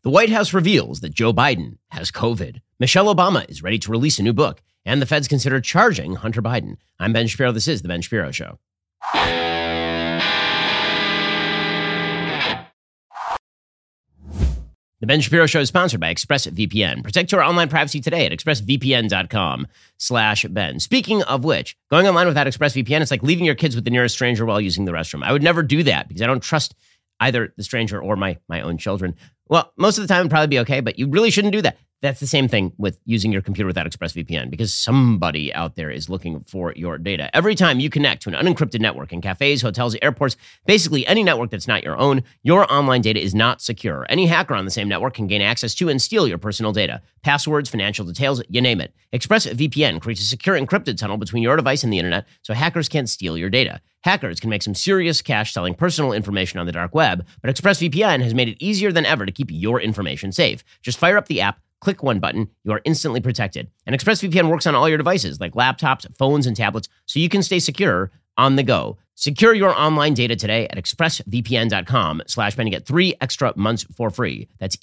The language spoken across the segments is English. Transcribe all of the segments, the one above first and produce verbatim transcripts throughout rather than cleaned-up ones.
The White House reveals that Joe Biden has COVID. Michelle Obama is ready to release a new book, and the feds consider charging Hunter Biden. I'm Ben Shapiro. This is The Ben Shapiro Show. The Ben Shapiro Show is sponsored by ExpressVPN. Protect your online privacy today at expressvpn.com slash Ben. Speaking of which, going online without ExpressVPN, it's like leaving your kids with the nearest stranger while using the restroom. I would never do that because I don't trust either the stranger or my, my own children. Well, most of the time it'd probably be okay, but you really shouldn't do that. That's the same thing with using your computer without ExpressVPN because somebody out there is looking for your data. Every time you connect to an unencrypted network in cafes, hotels, airports, basically any network that's not your own, your online data is not secure. Any hacker on the same network can gain access to and steal your personal data. Passwords, financial details, you name it. ExpressVPN creates a secure encrypted tunnel between your device and the internet so hackers can't steal your data. Hackers can make some serious cash selling personal information on the dark web, but ExpressVPN has made it easier than ever to keep your information safe. Just fire up the app, click one button, you are instantly protected. And ExpressVPN works on all your devices like laptops, phones, and tablets, so you can stay secure on the go. Secure your online data today at expressvpn.com slash Ben and get three extra months for free. That's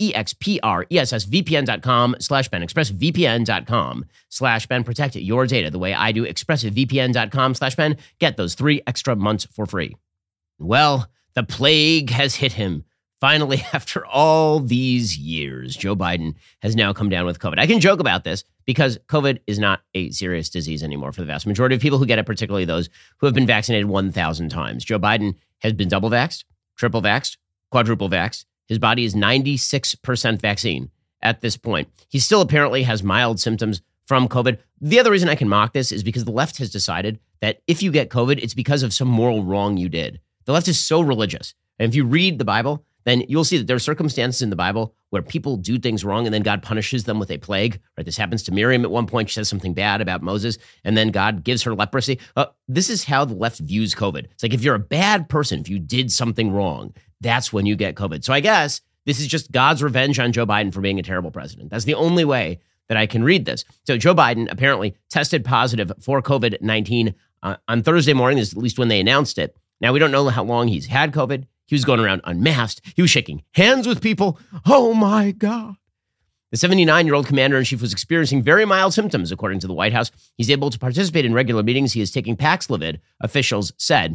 E-X-P-R-E-S-S-V-P-N.com slash Ben. expressvpn.com slash Ben. Protect your data the way I do. expressvpn.com slash Ben. Get those three extra months for free. Well, the plague has hit him. Finally, after all these years, Joe Biden has now come down with COVID. I can joke about this because COVID is not a serious disease anymore for the vast majority of people who get it, particularly those who have been vaccinated one thousand times. Joe Biden has been double vaxxed, triple vaxxed, quadruple vaxxed. His body is ninety-six percent vaccine at this point. He still apparently has mild symptoms from COVID. The other reason I can mock this is because the left has decided that if you get COVID, it's because of some moral wrong you did. The left is so religious. And if you read the Bible, then you'll see that there are circumstances in the Bible where people do things wrong and then God punishes them with a plague. Right? This happens to Miriam at one point. She says something bad about Moses, and then God gives her leprosy. Uh, this is how the left views COVID. It's like if you're a bad person, if you did something wrong, that's when you get COVID. So I guess this is just God's revenge on Joe Biden for being a terrible president. That's the only way that I can read this. So Joe Biden apparently tested positive for COVID nineteen uh, on Thursday morning, is at least when they announced it. Now, we don't know how long he's had COVID. He was going around unmasked. He was shaking hands with people. Oh, my God. The seventy-nine-year-old commander-in-chief was experiencing very mild symptoms, according to the White House. He's able to participate in regular meetings. He is taking Paxlovid, officials said.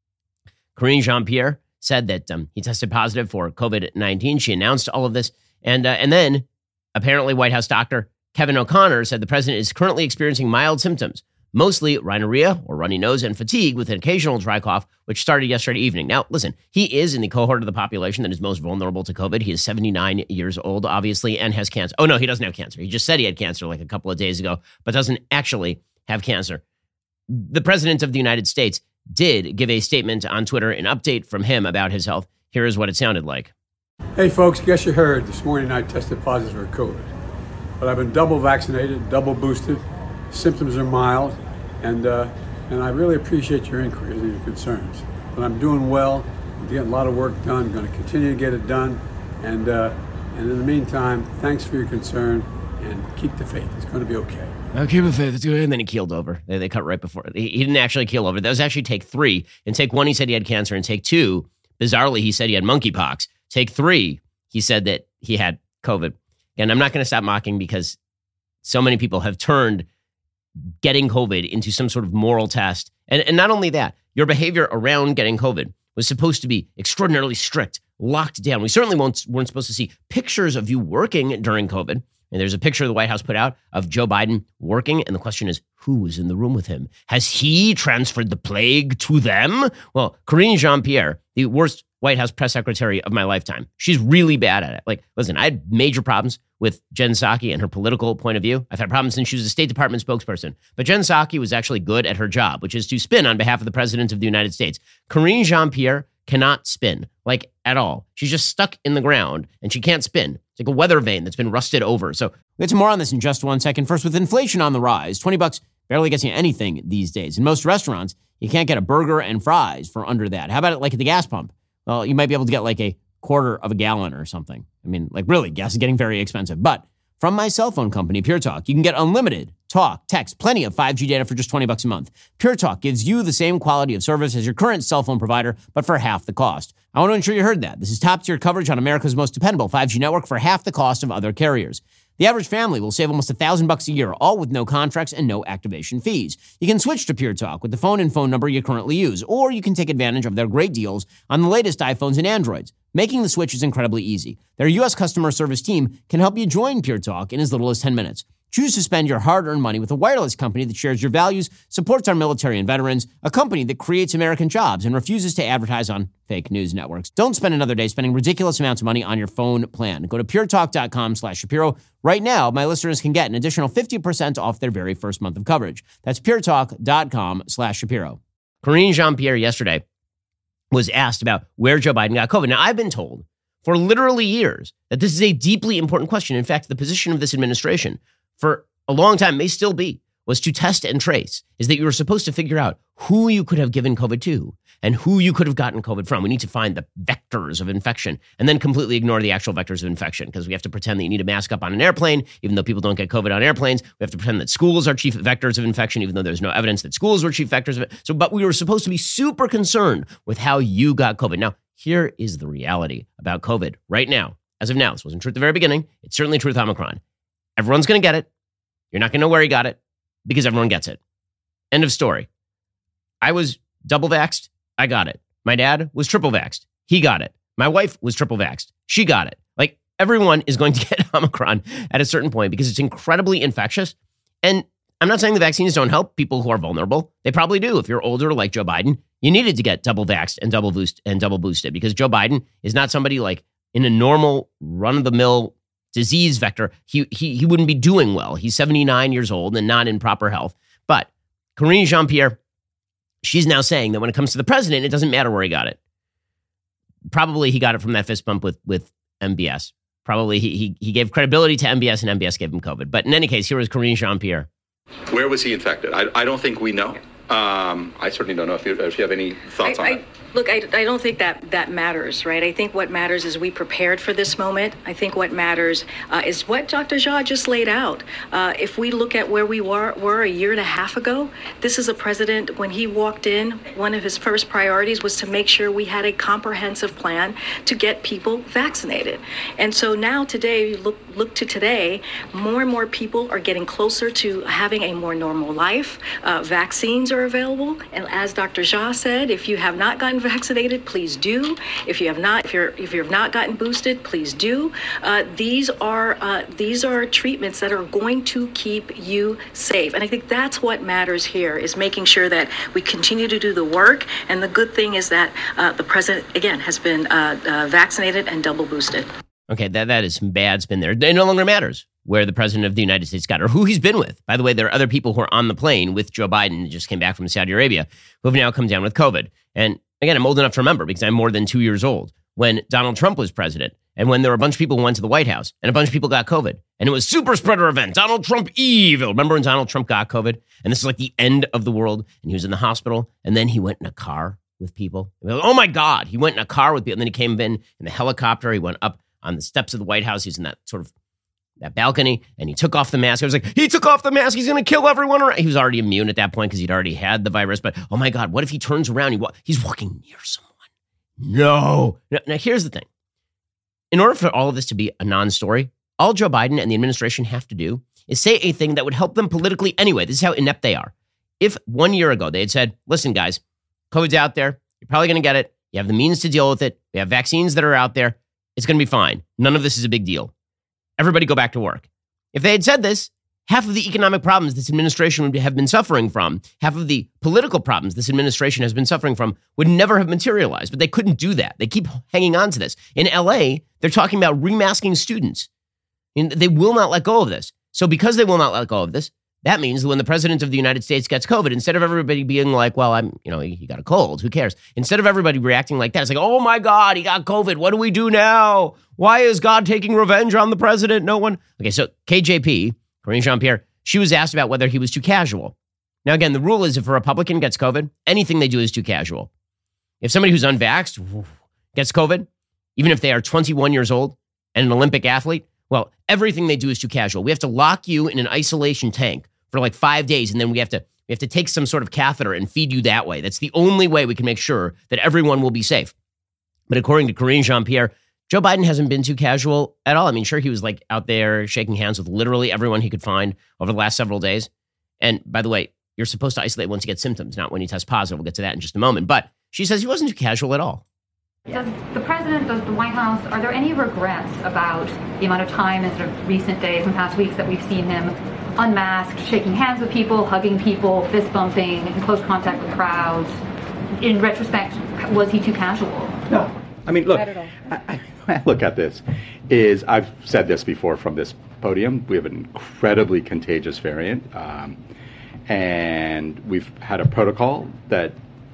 Karine Jean-Pierre said that um, he tested positive for COVID nineteen. She announced all of this. And, uh, and then, apparently, White House doctor Kevin O'Connor said the president is currently experiencing mild symptoms, mostly rhinorrhea or runny nose and fatigue with an occasional dry cough, which started yesterday evening. Now, listen, he is in the cohort of the population that is most vulnerable to COVID. He is seventy-nine years old, obviously, and has cancer. Oh, no, he doesn't have cancer. He just said he had cancer like a couple of days ago, but doesn't actually have cancer. The president of the United States did give a statement on Twitter, an update from him about his health. Here is what it sounded like. Hey, folks, guess you heard this morning I tested positive for COVID, but I've been double vaccinated, double boosted. Symptoms are mild, and uh, and I really appreciate your inquiries and your concerns. But I'm doing well. I'm getting a lot of work done. I'm going to continue to get it done. And uh, and in the meantime, thanks for your concern, and keep the faith. It's going to be okay. I'll keep the faith. It's good. And then he keeled over. They, they cut right before. He, he didn't actually keel over. That was actually take three. In take one, he said he had cancer. In take two, bizarrely, he said he had monkeypox. Take three, he said that he had COVID. And I'm not going to stop mocking because so many people have turned getting COVID into some sort of moral test. And, and not only that, your behavior around getting COVID was supposed to be extraordinarily strict, locked down. We certainly won't, weren't supposed to see pictures of you working during COVID. And there's a picture the White House put out of Joe Biden working. And the question is, who was in the room with him? Has he transferred the plague to them? Well, Karine Jean-Pierre, the worst White House press secretary of my lifetime. She's really bad at it. Like, listen, I had major problems with Jen Psaki and her political point of view. I've had problems since she was a State Department spokesperson. But Jen Psaki was actually good at her job, which is to spin on behalf of the President of the United States. Karine Jean-Pierre cannot spin, like, at all. She's just stuck in the ground, and she can't spin. It's like a weather vane that's been rusted over. So we'll get to more on this in just one second. First, with inflation on the rise, twenty bucks barely gets you anything these days. In most restaurants, you can't get a burger and fries for under that. How about it like at the gas pump? Well, you might be able to get like a quarter of a gallon or something. I mean, like really, gas is getting very expensive. But from my cell phone company, Pure Talk. You can get unlimited talk, text, plenty of five G data for just twenty bucks a month. Pure Talk gives you the same quality of service as your current cell phone provider, but for half the cost. I want to ensure you heard that. This is top-tier coverage on America's most dependable five G network for half the cost of other carriers. The average family will save almost one thousand bucks a year, all with no contracts and no activation fees. You can switch to Pure Talk with the phone and phone number you currently use, or you can take advantage of their great deals on the latest iPhones and Androids. Making the switch is incredibly easy. Their U S customer service team can help you join Pure Talk in as little as ten minutes. Choose to spend your hard-earned money with a wireless company that shares your values, supports our military and veterans, a company that creates American jobs, and refuses to advertise on fake news networks. Don't spend another day spending ridiculous amounts of money on your phone plan. Go to puretalk.com slash Shapiro. Right now, my listeners can get an additional fifty percent off their very first month of coverage. That's puretalk.com slash Shapiro. Karine Jean-Pierre yesterday was asked about where Joe Biden got COVID. Now, I've been told for literally years that this is a deeply important question. In fact, the position of this administration for a long time, may still be, was to test and trace, is that you were supposed to figure out who you could have given COVID to and who you could have gotten COVID from. We need to find the vectors of infection and then completely ignore the actual vectors of infection, because we have to pretend that you need a mask up on an airplane, even though people don't get COVID on airplanes. We have to pretend that schools are chief vectors of infection, even though there's no evidence that schools were chief vectors of it. So, but we were supposed to be super concerned with how you got COVID. Now, here is the reality about COVID right now. As of now, this wasn't true at the very beginning. It's certainly true with Omicron. Everyone's going to get it. You're not going to know where he got it because everyone gets it. End of story. I was double vaxxed. I got it. My dad was triple vaxxed. He got it. My wife was triple vaxxed. She got it. Like, everyone is going to get Omicron at a certain point because it's incredibly infectious. And I'm not saying the vaccines don't help people who are vulnerable. They probably do. If you're older, like Joe Biden, you needed to get double vaxxed and double boost and double boosted, because Joe Biden is not somebody like in a normal run-of-the-mill disease vector. He, he, he wouldn't be doing well. He's seventy-nine years old and not in proper health. But Karine Jean-Pierre, she's now saying that when it comes to the president, it doesn't matter where he got it. Probably he got it from that fist bump with, with M B S. Probably he, he he gave credibility to M B S and M B S gave him COVID. But in any case, here was Karine Jean-Pierre. Where was he infected? I, I don't think we know. Um, I certainly don't know if you, if you have any thoughts I, on I, it. Look, I, I don't think that that matters, right? I think what matters is we prepared for this moment. I think what matters uh, is what Doctor Jha just laid out. Uh, if we look at where we were, were a year and a half ago, this is a president, when he walked in, one of his first priorities was to make sure we had a comprehensive plan to get people vaccinated. And so now today, look, look to today, more and more people are getting closer to having a more normal life. Uh, vaccines are available. And as Doctor Jha said, if you have not gotten vaccinated, please do. If you have not, if you're if you've not gotten boosted, please do. Uh, these are uh, these are treatments that are going to keep you safe, and I think that's what matters here, is making sure that we continue to do the work. And the good thing is that uh, the president again has been uh, uh, vaccinated and double boosted. Okay, that that is some bad spin there. It no longer matters where the president of the United States got it or who he's been with. By the way, there are other people who are on the plane with Joe Biden, just came back from Saudi Arabia, who have now come down with COVID. And again, I'm old enough to remember, because I'm more than two years old, when Donald Trump was president and when there were a bunch of people who went to the White House and a bunch of people got COVID. And it was super spreader event, Donald Trump evil. Remember when Donald Trump got COVID? And this is like the end of the world. And he was in the hospital. And then he went in a car with people. Like, oh my God, he went in a car with people. And then he came in in the helicopter. He went up on the steps of the White House. He's in that sort of that balcony, and he took off the mask. I was like, he took off the mask. He's going to kill everyone around. He was already immune at that point because he'd already had the virus. But oh my God, what if he turns around? He wa- he's walking near someone. No. Now, now, here's the thing. In order for all of this to be a non-story, all Joe Biden and the administration have to do is say a thing that would help them politically anyway. This is how inept they are. If one year ago they had said, listen, guys, COVID's out there. You're probably going to get it. You have the means to deal with it. We have vaccines that are out there. It's going to be fine. None of this is a big deal. Everybody go back to work. If they had said this, half of the economic problems this administration would have been suffering from, half of the political problems this administration has been suffering from, would never have materialized. But they couldn't do that. They keep hanging on to this. In L A, they're talking about remasking students. And they will not let go of this. So because they will not let go of this, that means that when the president of the United States gets COVID, instead of everybody being like, well, I'm, you know, he got a cold, who cares? Instead of everybody reacting like that, it's like, oh my God, he got COVID. What do we do now? Why is God taking revenge on the president? No one. Okay, so K J P, Karine Jean-Pierre, she was asked about whether he was too casual. Now, again, the rule is if a Republican gets COVID, anything they do is too casual. If somebody who's unvaxxed gets COVID, even if they are twenty-one years old and an Olympic athlete, Well, everything they do is too casual. We have to lock you in an isolation tank for like five days, and then we have to we have to take some sort of catheter and feed you that way. That's the only way we can make sure that everyone will be safe. But according to Karine Jean-Pierre, Joe Biden hasn't been too casual at all. I mean, sure, he was like out there shaking hands with literally everyone he could find over the last several days. And by the way, you're supposed to isolate once you get symptoms, not when you test positive. We'll get to that in just a moment. But she says he wasn't too casual at all. Does the president, does the White House, are there any regrets about the amount of time in sort of recent days and past weeks that we've seen him unmasked, shaking hands with people, hugging people, fist bumping, in close contact with crowds? In retrospect, was he too casual? No. I mean, look, I, I, I look at this, is I've said this before from this podium, we have an incredibly contagious variant, um, and we've had a protocol that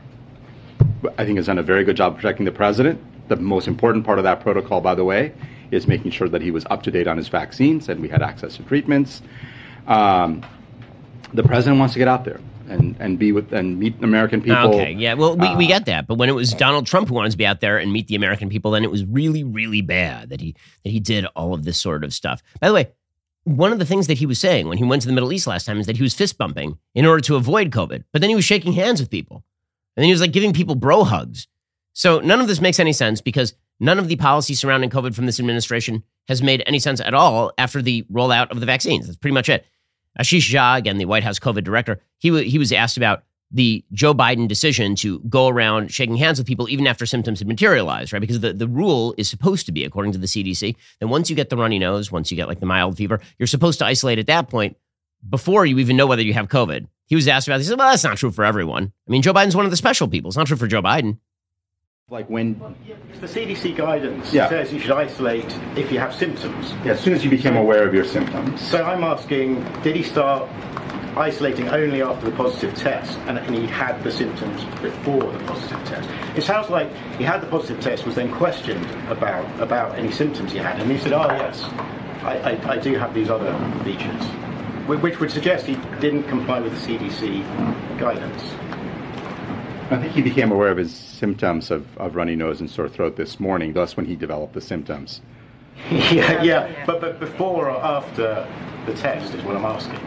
I think has done a very good job protecting the president. The most important part of that protocol, by the way, is making sure that he was up to date on his vaccines and we had access to treatments. Um, the president wants to get out there and, and be with and meet American people. Okay, yeah, well, we, uh, we get that. But when it was Donald Trump who wanted to be out there and meet the American people, then it was really, really bad that he that he did all of this sort of stuff. By the way, one of the things that he was saying when he went to the Middle East last time is that he was fist bumping in order to avoid COVID. But then he was shaking hands with people. And then he was like giving people bro hugs. So none of this makes any sense because none of the policy surrounding COVID from this administration has made any sense at all after the rollout of the vaccines. That's pretty much it. Ashish Jha, again, the White House COVID director, he, w- he was asked about the Joe Biden decision to go around shaking hands with people even after symptoms had materialized, right? Because the, the rule is supposed to be, according to the C D C, that once you get the runny nose, once you get like the mild fever, you're supposed to isolate at that point before you even know whether you have COVID. He was asked about this. He said, well, that's not true for everyone. I mean, Joe Biden's one of the special people. It's not true for Joe Biden. Like when the C D C guidance yeah. says you should isolate if you have symptoms. Yeah, as soon as you became aware of your symptoms. So I'm asking, did he start isolating only after the positive test and, and he had the symptoms before the positive test? It sounds like he had the positive test, was then questioned about, about any symptoms he had, and he said, oh yes, I, I, I do have these other features, which would suggest he didn't comply with the C D C guidance. I think he became aware of his symptoms of, of runny nose and sore throat this morning. That's when he developed the symptoms. yeah, yeah, but but before or after the test is what I'm asking.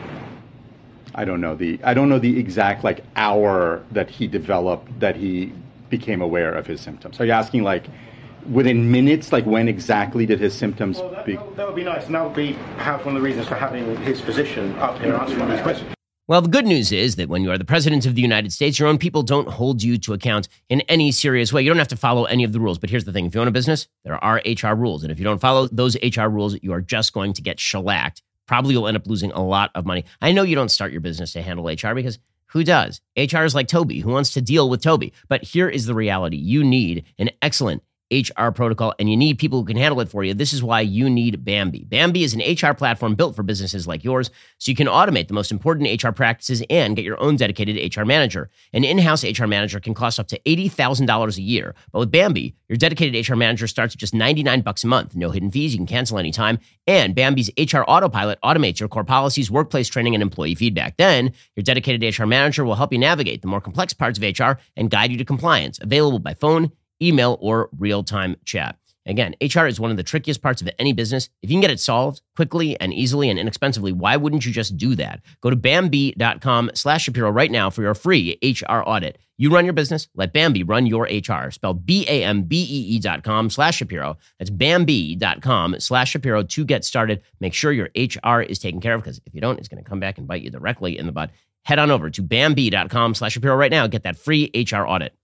I don't know the I don't know the exact like hour that he developed that he became aware of his symptoms. Are you asking like within minutes, like when exactly did his symptoms? Well, that, be- that would be nice, and that would be perhaps one of the reasons for having his physician up here answering these questions. Well, the good news is that when you are the president of the United States, your own people don't hold you to account in any serious way. You don't have to follow any of the rules. But here's the thing. If you own a business, there are H R rules. And if you don't follow those H R rules, you are just going to get shellacked. Probably you'll end up losing a lot of money. I know you don't start your business to handle H R because who does? H R is like Toby. Who wants to deal with Toby? But here is the reality. You need an excellent H R protocol, and you need people who can handle it for you. This is why you need Bambee. Bambee is an H R platform built for businesses like yours, so you can automate the most important H R practices and get your own dedicated H R manager. An in-house H R manager can cost up to eighty thousand dollars a year, but with Bambee, your dedicated H R manager starts at just ninety-nine bucks a month. No hidden fees, you can cancel anytime, and Bambee's H R Autopilot automates your core policies, workplace training, and employee feedback. Then, your dedicated H R manager will help you navigate the more complex parts of H R and guide you to compliance, available by phone, email, or real-time chat. Again, H R is one of the trickiest parts of any business. If you can get it solved quickly and easily and inexpensively, why wouldn't you just do that? Go to Bambee.com slash Shapiro right now for your free H R audit. You run your business, let Bambee run your H R. Spell B-A-M-B-E-E dot com slash Shapiro. That's Bambee.com slash Shapiro to get started. Make sure your H R is taken care of, because if you don't, it's going to come back and bite you directly in the butt. Head on over to Bambee.com slash Shapiro right now. Get that free H R audit.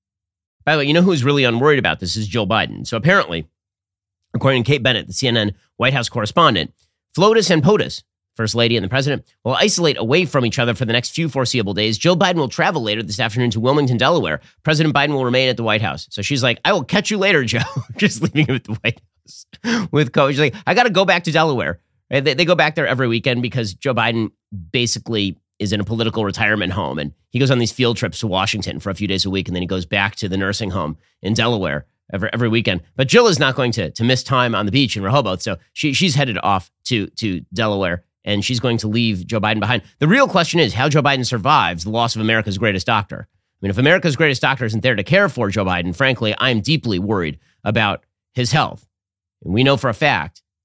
By the way, you know who's really unworried about this is Joe Biden. So apparently, according to Kate Bennett, the C N N White House correspondent, FLOTUS and POTUS, First Lady and the President, will isolate away from each other for the next few foreseeable days. Joe Biden will travel later this afternoon to Wilmington, Delaware. President Biden will remain at the White House. So she's like, I will catch you later, Joe. Just leaving him at the White House with COVID. She's like, I got to go back to Delaware. Right? They, they go back there every weekend because Joe Biden basically is in a political retirement home, and he goes on these field trips to Washington for a few days a week, and then he goes back to the nursing home in Delaware every every weekend. But Jill is not going to to miss time on the beach in Rehoboth, so she she's headed off to to Delaware, and she's going to leave Joe Biden behind. The real question is how Joe Biden survives the loss of America's greatest doctor. I mean, if America's greatest doctor isn't there to care for Joe Biden, frankly, I'm deeply worried about his health. And we know for a fact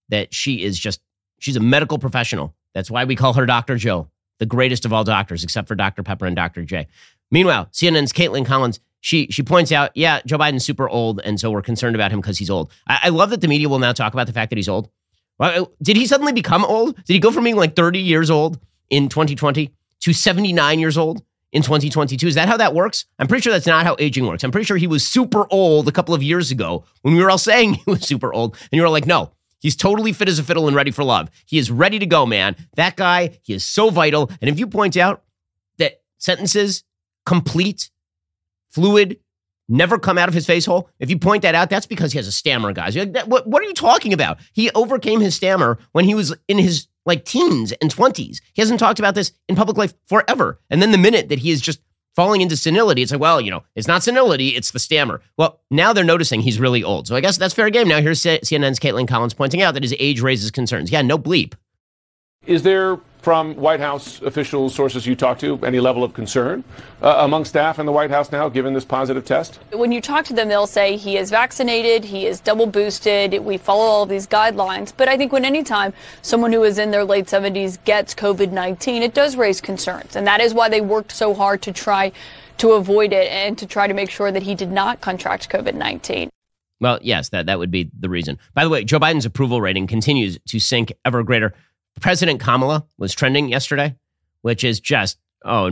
that she is just, she's a medical professional. That's why we call her Doctor Jill, the greatest of all doctors, except for Doctor Pepper and Doctor J. Meanwhile, C N N's Caitlin Collins, she she points out, yeah, Joe Biden's super old, and so we're concerned about him because he's old. I, I love that the media will now talk about the fact that he's old. Well, did he suddenly become old? Did he go from being like thirty years old in twenty twenty to seventy-nine years old in twenty twenty-two? Is that how that works? I'm pretty sure that's not how aging works. I'm pretty sure he was super old a couple of years ago when we were all saying he was super old, and you were like, no. He's totally fit as a fiddle and ready for love. He is ready to go, man. That guy, he is so vital. And if you point out that sentences, complete, fluid, never come out of his face hole, if you point that out, that's because he has a stammer, guys. You're like, what, what are you talking about? He overcame his stammer when he was in his like teens and twenties. He hasn't talked about this in public life forever. And then the minute that he is just falling into senility, it's like, well, you know, it's not senility, it's the stammer. Well, now they're noticing he's really old. So I guess that's fair game. Now here's C N N's Caitlin Collins pointing out that his age raises concerns. Yeah, no bleep. Is there, from White House official sources you talk to, any level of concern uh, among staff in the White House now, given this positive test? When you talk to them, they'll say he is vaccinated, he is double boosted, we follow all of these guidelines. But I think when any time someone who is in their late seventies gets COVID nineteen, it does raise concerns. And that is why they worked so hard to try to avoid it and to try to make sure that he did not contract COVID nineteen. Well, yes, that, that would be the reason. By the way, Joe Biden's approval rating continues to sink ever greater. President Kamala was trending yesterday, which is just, oh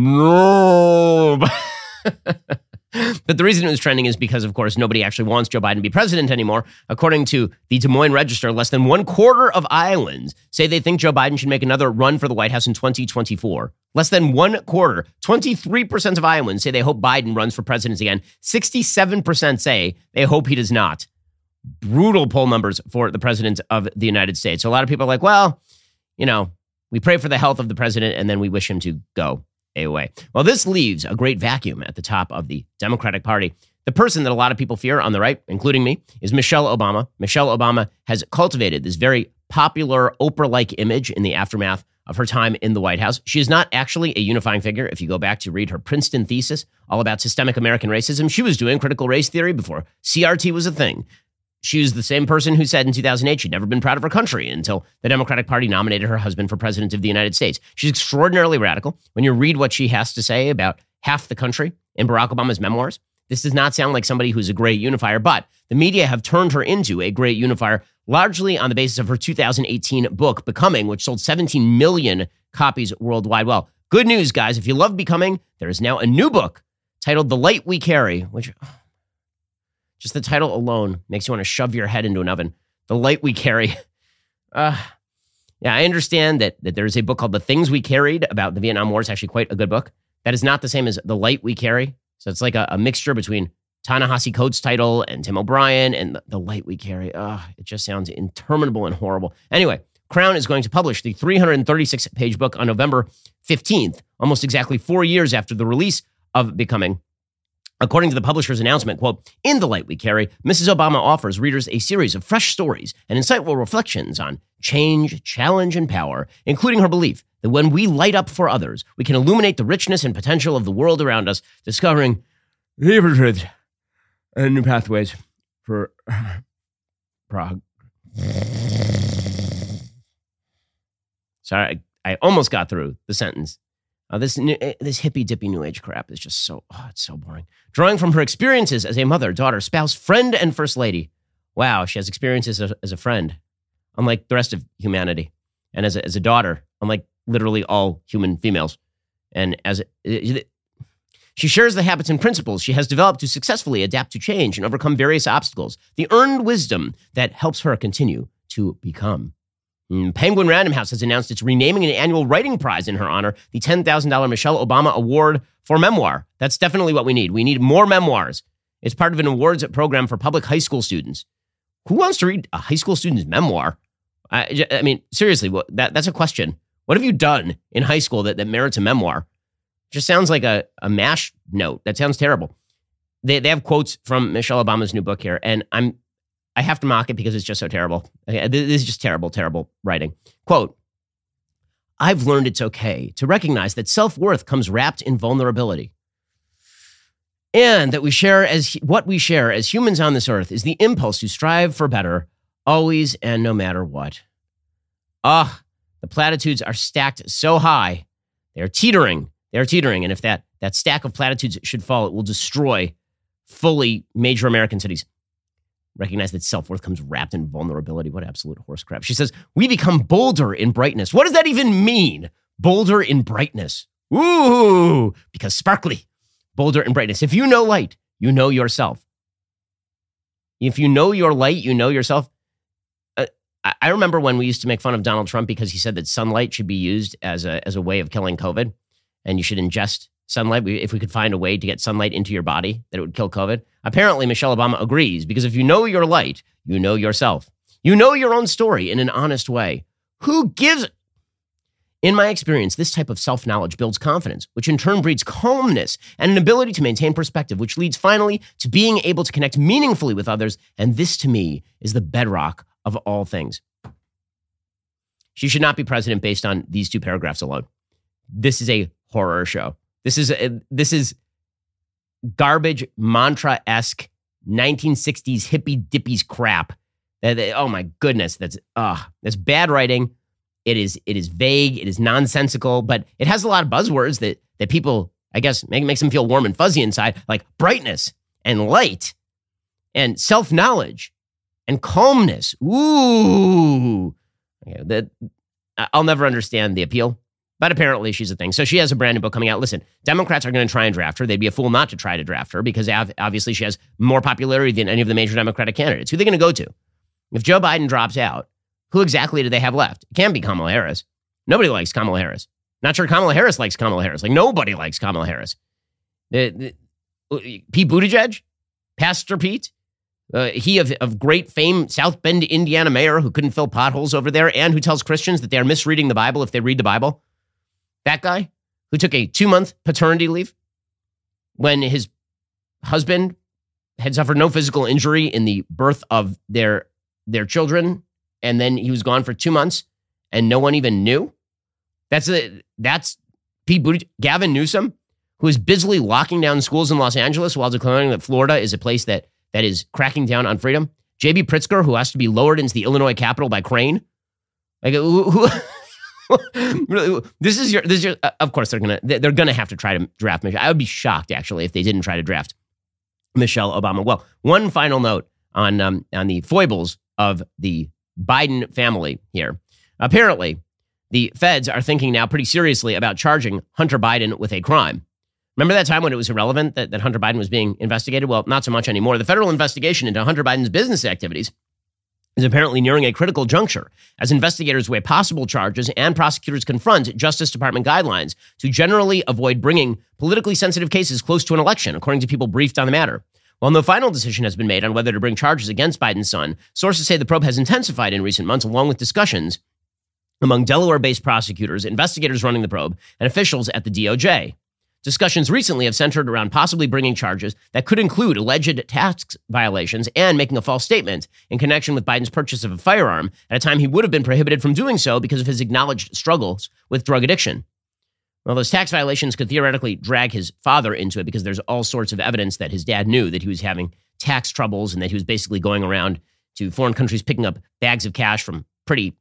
no. But the reason it was trending is because, of course, nobody actually wants Joe Biden to be president anymore. According to the Des Moines Register, less than one quarter of Iowans say they think Joe Biden should make another run for the White House in twenty twenty-four. Less than one quarter. twenty-three percent of Iowans say they hope Biden runs for president again. sixty-seven percent say they hope he does not. Brutal poll numbers for the president of the United States. So a lot of people are like, well, you know, we pray for the health of the president and then we wish him to go away. Well, this leaves a great vacuum at the top of the Democratic Party. The person that a lot of people fear on the right, including me, is Michelle Obama. Michelle Obama has cultivated this very popular Oprah-like image in the aftermath of her time in the White House. She is not actually a unifying figure. If you go back to read her Princeton thesis all about systemic American racism, she was doing critical race theory before C R T was a thing. She was the same person who said in two thousand eight she'd never been proud of her country until the Democratic Party nominated her husband for president of the United States. She's extraordinarily radical. When you read what she has to say about half the country in Barack Obama's memoirs, this does not sound like somebody who's a great unifier, but the media have turned her into a great unifier, largely on the basis of her two thousand eighteen book, Becoming, which sold seventeen million copies worldwide. Well, good news, guys. If you love Becoming, there is now a new book titled The Light We Carry, which... just the title alone makes you want to shove your head into an oven. The Light We Carry. Uh, yeah, I understand that, that there's a book called The Things We Carried about the Vietnam War. It's actually quite a good book. That is not the same as The Light We Carry. So it's like a, a mixture between Ta-Nehisi Coates' title and Tim O'Brien and the, the Light We Carry. Uh, it just sounds interminable and horrible. Anyway, Crown is going to publish the three hundred thirty-six page book on November fifteenth, almost exactly four years after the release of Becoming. According to the publisher's announcement, quote, in The Light We Carry, Missus Obama offers readers a series of fresh stories and insightful reflections on change, challenge, and power, including her belief that when we light up for others, we can illuminate the richness and potential of the world around us, discovering deeper truths and new pathways for Prague. Sorry, I, I almost got through the sentence. Uh, this new, this hippy dippy new age crap is just so, oh, it's so boring. Drawing from her experiences as a mother, daughter, spouse, friend, and first lady. Wow, she has experiences as a, as a friend, unlike the rest of humanity. And as a, as a daughter, unlike literally all human females. And as a, she shares the habits and principles she has developed to successfully adapt to change and overcome various obstacles. The earned wisdom that helps her continue to become. Penguin Random House has announced it's renaming an annual writing prize in her honor, the ten thousand dollars Michelle Obama Award for Memoir. That's definitely what we need. We need more memoirs. It's part of an awards program for public high school students. Who wants to read a high school student's memoir? I, I mean, seriously, what, that, that's a question. What have you done in high school that, that merits a memoir? Just sounds like a, a MASH note. That sounds terrible. They, they have quotes from Michelle Obama's new book here, and I'm I have to mock it because it's just so terrible. This is just terrible, terrible writing. Quote, I've learned it's okay to recognize that self-worth comes wrapped in vulnerability. And that we share as what we share as humans on this earth is the impulse to strive for better, Always and no matter what. Ah, the platitudes are stacked so high, they're teetering. They're teetering. And if that, that stack of platitudes should fall, it will destroy fully major American cities. Recognize that self-worth comes wrapped in vulnerability. What absolute horse crap. She says, we become bolder in brightness. What does that even mean? Bolder in brightness. Ooh, because sparkly. Bolder in brightness. If you know light, you know yourself. If you know your light, you know yourself. Uh, I remember when we used to make fun of Donald Trump because he said that sunlight should be used as a, as a way of killing COVID, and you should ingest sunlight. If we could find a way to get sunlight into your body, that it would kill COVID. Apparently, Michelle Obama agrees, because if you know your light, you know yourself. You know your own story in an honest way. Who gives... In my experience, this type of self-knowledge builds confidence, which in turn breeds calmness and an ability to maintain perspective, which leads finally to being able to connect meaningfully with others. And this, to me, is the bedrock of all things. She should not be president based on these two paragraphs alone. This is a horror show. This is a, this is garbage, mantra-esque, nineteen sixties hippie-dippies crap. That, that, oh my goodness, that's uh, that's bad writing. It is it is vague. It is nonsensical, but it has a lot of buzzwords that that people, I guess, make makes them feel warm and fuzzy inside, like brightness and light and self-knowledge and calmness. Ooh, okay, that I'll never understand the appeal. But apparently she's a thing. So she has a brand new book coming out. Listen, Democrats are going to try and draft her. They'd be a fool not to try to draft her because obviously she has more popularity than any of the major Democratic candidates. Who are they going to go to? If Joe Biden drops out, who exactly do they have left? It can't be Kamala Harris. Nobody likes Kamala Harris. Not sure Kamala Harris likes Kamala Harris. Like, nobody likes Kamala Harris. The, the, Pete Buttigieg? Pastor Pete? Uh, he of, of great fame, South Bend, Indiana mayor who couldn't fill potholes over there and who tells Christians that they are misreading the Bible if they read the Bible. That guy who took a two-month paternity leave when his husband had suffered no physical injury in the birth of their, their children, and then he was gone for two months and no one even knew. That's a, that's Pete Buttigieg, Gavin Newsom, who is busily locking down schools in Los Angeles while declaring that Florida is a place that, that is cracking down on freedom. J B Pritzker, who has to be lowered into the Illinois Capitol by crane. Like, who... who this is your, this is your, uh, of course they're going to, they're going to have to try to draft Michelle. I would be shocked actually if they didn't try to draft Michelle Obama. Well, one final note on, um, on the foibles of the Biden family here. Apparently the feds are thinking now pretty seriously about charging Hunter Biden with a crime. Remember that time when it was irrelevant that, that Hunter Biden was being investigated? Well, not so much anymore. The federal investigation into Hunter Biden's business activities is apparently nearing a critical juncture as investigators weigh possible charges and prosecutors confront Justice Department guidelines to generally avoid bringing politically sensitive cases close to an election, according to people briefed on the matter. While no final decision has been made on whether to bring charges against Biden's son, sources say the probe has intensified in recent months, along with discussions among Delaware-based prosecutors, investigators running the probe, and officials at the D O J. Discussions recently have centered around possibly bringing charges that could include alleged tax violations and making a false statement in connection with Biden's purchase of a firearm at a time he would have been prohibited from doing so because of his acknowledged struggles with drug addiction. Well, those tax violations could theoretically drag his father into it because there's all sorts of evidence that his dad knew that he was having tax troubles and that he was basically going around to foreign countries picking up bags of cash from pretty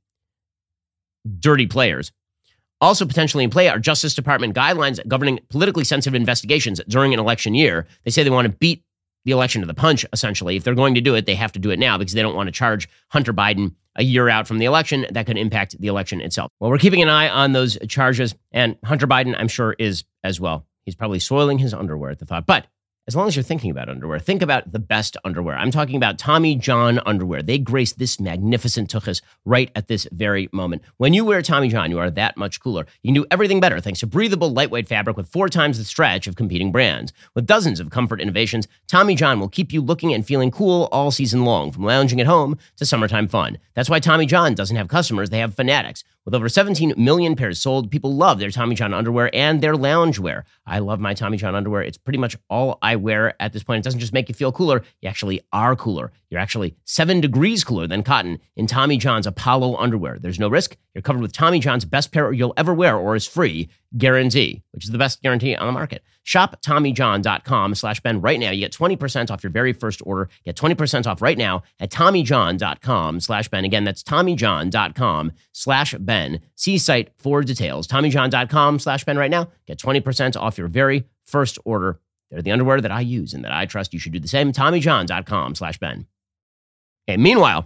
dirty players. Also potentially in play are Justice Department guidelines governing politically sensitive investigations during an election year. They say they want to beat the election to the punch, essentially. If they're going to do it, they have to do it now because they don't want to charge Hunter Biden a year out from the election. That could impact the election itself. Well, we're keeping an eye on those charges, and Hunter Biden, I'm sure, is as well. He's probably soiling his underwear at the thought. But as long as you're thinking about underwear, think about the best underwear. I'm talking about Tommy John underwear. They grace this magnificent tuchus right at this very moment. When you wear Tommy John, you are that much cooler. You can do everything better thanks to breathable, lightweight fabric with four times the stretch of competing brands. With dozens of comfort innovations, Tommy John will keep you looking and feeling cool all season long, from lounging at home to summertime fun. That's why Tommy John doesn't have customers, they have fanatics. With over seventeen million pairs sold, people love their Tommy John underwear and their loungewear. I love my Tommy John underwear. It's pretty much all I wear at this point. It doesn't just make you feel cooler. You actually are cooler. You're actually seven degrees cooler than cotton in Tommy John's Apollo underwear. There's no risk. You're covered with Tommy John's best pair you'll ever wear or is free guarantee, which is the best guarantee on the market. Shop TommyJohn.com slash Ben right now. You get twenty percent off your very first order. Get twenty percent off right now at TommyJohn.com slash Ben. Again, that's TommyJohn.com slash Ben. See site for details. TommyJohn.com slash Ben right now. Get twenty percent off your very first order. They're the underwear that I use and that I trust. You should do the same. TommyJohn.com slash Ben. Okay, meanwhile,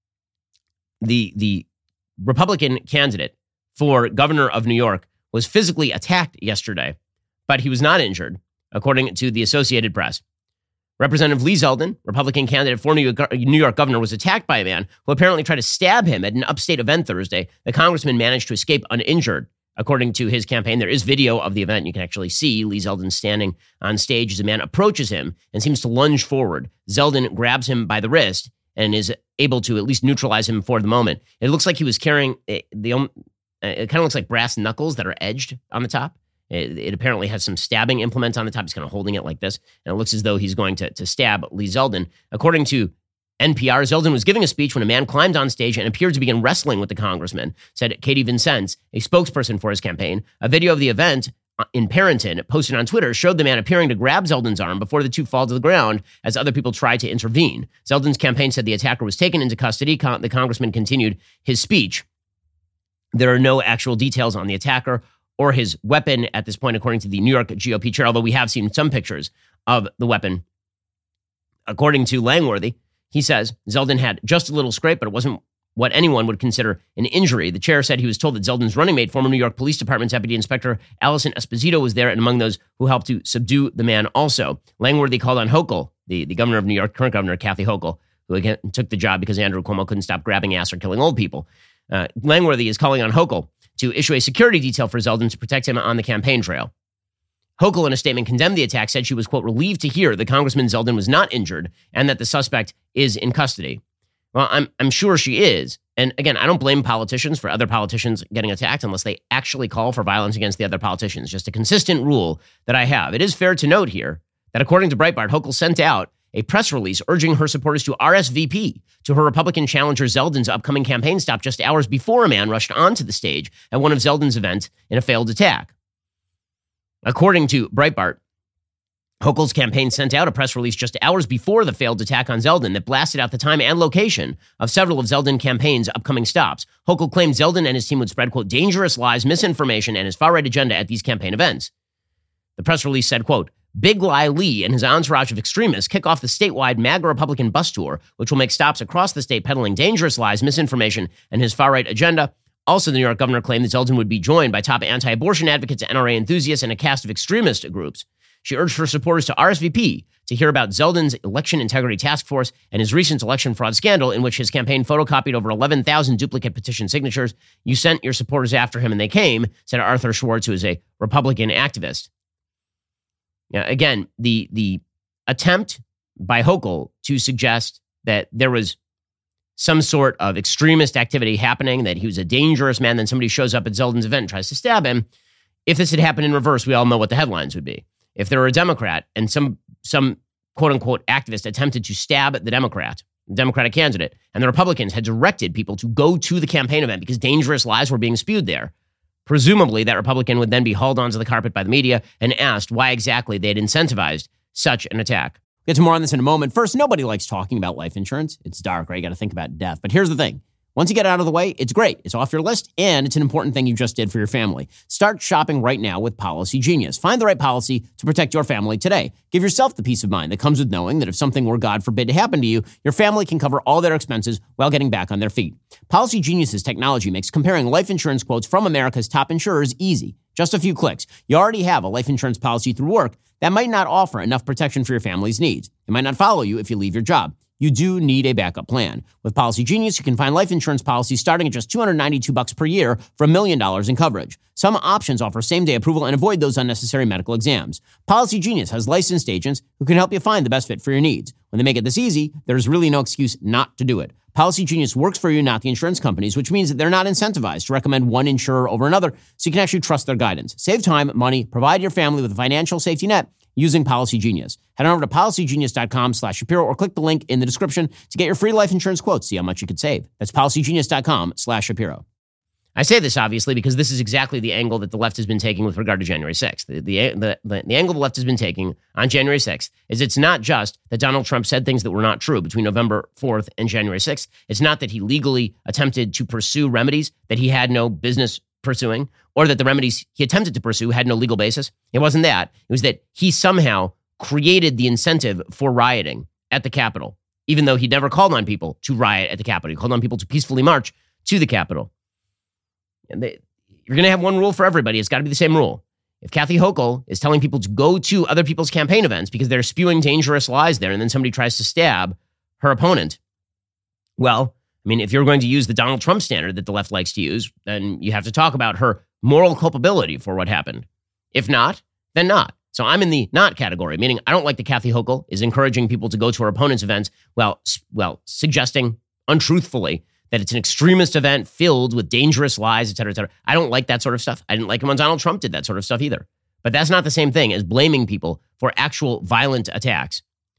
the the Republican candidate for governor of New York was physically attacked yesterday, but he was not injured, according to the Associated Press. Representative Lee Zeldin, Republican candidate for New York, New York governor, was attacked by a man who apparently tried to stab him at an upstate event Thursday. The congressman managed to escape uninjured, according to his campaign. There is video of the event. You can actually see Lee Zeldin standing on stage as a man approaches him and seems to lunge forward. Zeldin grabs him by the wrist and is able to at least neutralize him for the moment. It looks like he was carrying the. It kind of looks like brass knuckles that are edged on the top. It, it apparently has some stabbing implements on the top. He's kind of holding it like this, and it looks as though he's going to, to stab Lee Zeldin. According to N P R, Zeldin was giving a speech when a man climbed on stage and appeared to begin wrestling with the congressman, said Katie Vincennes, a spokesperson for his campaign. A video of the event in Parenton, posted on Twitter, showed the man appearing to grab Zeldin's arm before the two fall to the ground as other people tried to intervene. Zeldin's campaign said the attacker was taken into custody. Con- the congressman continued his speech. There are no actual details on the attacker or his weapon at this point, according to the New York G O P chair, although we have seen some pictures of the weapon. According to Langworthy, he says Zeldin had just a little scrape, but it wasn't what anyone would consider an injury. The chair said he was told that Zeldin's running mate, former New York Police Department Deputy Inspector Allison Esposito, was there and among those who helped to subdue the man also. Langworthy called on Hochul, the, the governor of New York, current governor Kathy Hochul, who again took the job because Andrew Cuomo couldn't stop grabbing ass or killing old people. Uh, Langworthy is calling on Hochul to issue a security detail for Zeldin to protect him on the campaign trail. Hochul, in a statement, condemned the attack, said she was, quote, relieved to hear that Congressman Zeldin was not injured and that the suspect is in custody. Well, I'm I'm sure she is. And again, I don't blame politicians for other politicians getting attacked unless they actually call for violence against the other politicians. Just a consistent rule that I have. It is fair to note here that according to Breitbart, Hochul sent out a press release urging her supporters to R S V P to her Republican challenger Zeldin's upcoming campaign stop just hours before a man rushed onto the stage at one of Zeldin's events in a failed attack. According to Breitbart, Hochul's campaign sent out a press release just hours before the failed attack on Zeldin that blasted out the time and location of several of Zeldin campaign's upcoming stops. Hochul claimed Zeldin and his team would spread, quote, dangerous lies, misinformation, and his far-right agenda at these campaign events. The press release said, quote, Big Lie Lee and his entourage of extremists kick off the statewide MAGA Republican bus tour, which will make stops across the state peddling dangerous lies, misinformation, and his far-right agenda. Also, the New York governor claimed that Zeldin would be joined by top anti-abortion advocates, N R A enthusiasts, and a cast of extremist groups. She urged her supporters to R S V P to hear about Zeldin's election integrity task force and his recent election fraud scandal in which his campaign photocopied over eleven thousand duplicate petition signatures. You sent your supporters after him and they came, said Arthur Schwartz, who is a Republican activist. Now, again, the, the attempt by Hochul to suggest that there was some sort of extremist activity happening, that he was a dangerous man, then somebody shows up at Zeldin's event and tries to stab him. If this had happened in reverse, we all know what the headlines would be. If there were a Democrat and some some quote-unquote activist attempted to stab the Democrat, the Democratic candidate, and the Republicans had directed people to go to the campaign event because dangerous lies were being spewed there, presumably that Republican would then be hauled onto the carpet by the media and asked why exactly they had incentivized such an attack. We'll get to more on this in a moment. First, nobody likes talking about life insurance. It's dark, right? You got to think about death. But here's the thing. Once you get it out of the way, it's great. It's off your list, and it's an important thing you just did for your family. Start shopping right now with Policy Genius. Find the right policy to protect your family today. Give yourself the peace of mind that comes with knowing that if something were, God forbid, to happen to you, your family can cover all their expenses while getting back on their feet. Policy Genius's technology makes comparing life insurance quotes from America's top insurers easy. Just a few clicks. You already have a life insurance policy through work that might not offer enough protection for your family's needs. It might not follow you if you leave your job. You do need a backup plan. With Policy Genius, you can find life insurance policies starting at just two hundred ninety-two bucks per year for a million dollars in coverage. Some options offer same-day approval and avoid those unnecessary medical exams. Policy Genius has licensed agents who can help you find the best fit for your needs. When they make it this easy, there's really no excuse not to do it. Policy Genius works for you, not the insurance companies, which means that they're not incentivized to recommend one insurer over another, so you can actually trust their guidance. Save time, money, provide your family with a financial safety net using Policy Genius. Head on over to policygenius.com slash Shapiro or click the link in the description to get your free life insurance quotes. See how much you could save. That's policygenius.com slash Shapiro. I say this, obviously, because this is exactly the angle that the left has been taking with regard to January sixth. The, the, the, the, the angle the left has been taking on January sixth is it's not just that Donald Trump said things that were not true between November fourth and January sixth. It's not that he legally attempted to pursue remedies that he had no business pursuing, or that the remedies he attempted to pursue had no legal basis. It wasn't that. It was that he somehow created the incentive for rioting at the Capitol, even though he never called on people to riot at the Capitol. He called on people to peacefully march to the Capitol. And they, you're going to have one rule for everybody. It's got to be the same rule. If Kathy Hochul is telling people to go to other people's campaign events because they're spewing dangerous lies there, and then somebody tries to stab her opponent, well, I mean, if you're going to use the Donald Trump standard that the left likes to use, then you have to talk about her moral culpability for what happened. If not, then not. So I'm in the not category, meaning I don't like that Kathy Hochul is encouraging people to go to her opponent's events, well, well, suggesting untruthfully that it's an extremist event filled with dangerous lies, et cetera, et cetera. I don't like that sort of stuff. I didn't like it when Donald Trump did that sort of stuff either. But that's not the same thing as blaming people for actual violent attacks.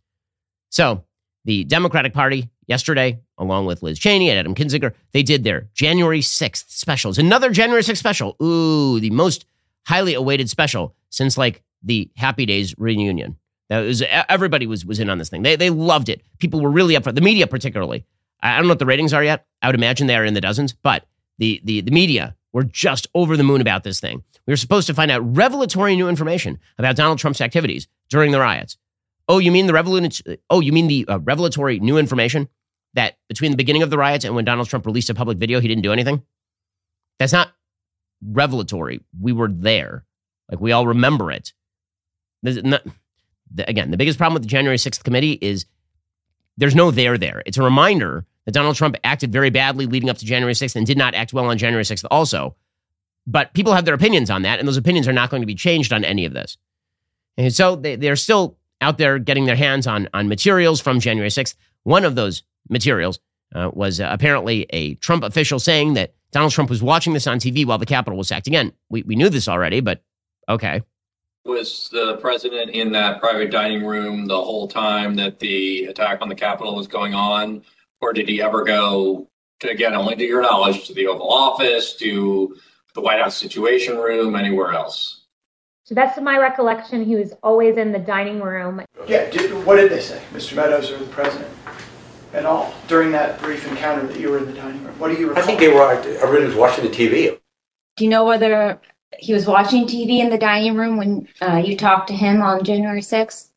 So the Democratic Party yesterday, along with Liz Cheney and Adam Kinzinger, they did their January sixth specials. Another January sixth special. Ooh, the most highly awaited special since like the Happy Days reunion. That was, everybody was, was in on this thing. They, they loved it. People were really up for it. The media particularly. I don't know what the ratings are yet. I would imagine they are in the dozens, but the, the, the media were just over the moon about this thing. We were supposed to find out revelatory new information about Donald Trump's activities during the riots. Oh, you mean the revelatory? Oh, you mean the uh, revelatory new information that between the beginning of the riots and when Donald Trump released a public video, he didn't do anything? That's not revelatory. We were there. Like, we all remember it. Not, the, again, the biggest problem with the January sixth committee is there's no there there. It's a reminder that Donald Trump acted very badly leading up to January sixth and did not act well on January sixth also. But people have their opinions on that, and those opinions are not going to be changed on any of this. And so they, they're still out there getting their hands on, on materials from January sixth. One of those materials uh, was uh, apparently a Trump official saying that Donald Trump was watching this on T V while the Capitol was sacked. Again, we, we knew this already, but okay. Was the president in that private dining room the whole time that the attack on the Capitol was going on? Or did he ever go, to, again, only to your knowledge, to the Oval Office, to the White House Situation Room, anywhere else? To the best of my recollection, he was always in the dining room. Yeah, did, what did they say, Mister Meadows or the president? And all, during that brief encounter that you were in the dining room? What do you recall? I think they were, everybody was watching the T V. Do you know whether he was watching T V in the dining room when uh, you talked to him on January sixth?